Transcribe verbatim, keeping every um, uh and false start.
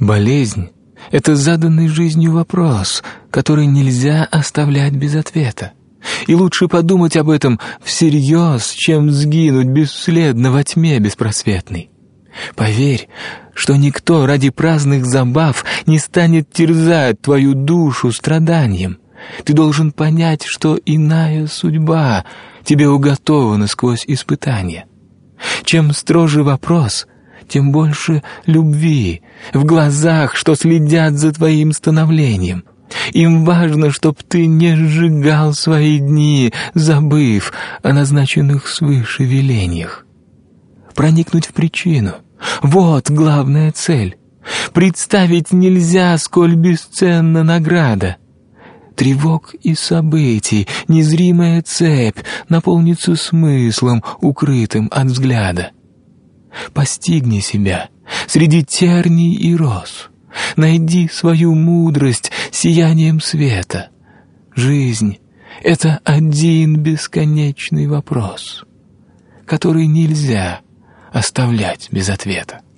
Болезнь — это заданный жизнью вопрос, который нельзя оставлять без ответа. И лучше подумать об этом всерьез, чем сгинуть бесследно во тьме беспросветной. Поверь, что никто ради праздных забав не станет терзать твою душу страданием. Ты должен понять, что иная судьба тебе уготована сквозь испытания. Чем строже вопрос, тем больше любви в глазах, что следят за твоим становлением. Им важно, чтоб ты не сжигал свои дни, забыв о назначенных свыше велениях. Проникнуть в причину — вот главная цель. Представить нельзя, сколь бесценна награда. Тревог и событий незримая цепь наполнится смыслом, укрытым от взгляда. Постигни себя среди терний и роз. Найди свою мудрость сиянием света. Жизнь — это один бесконечный вопрос, который нельзя оставлять без ответа.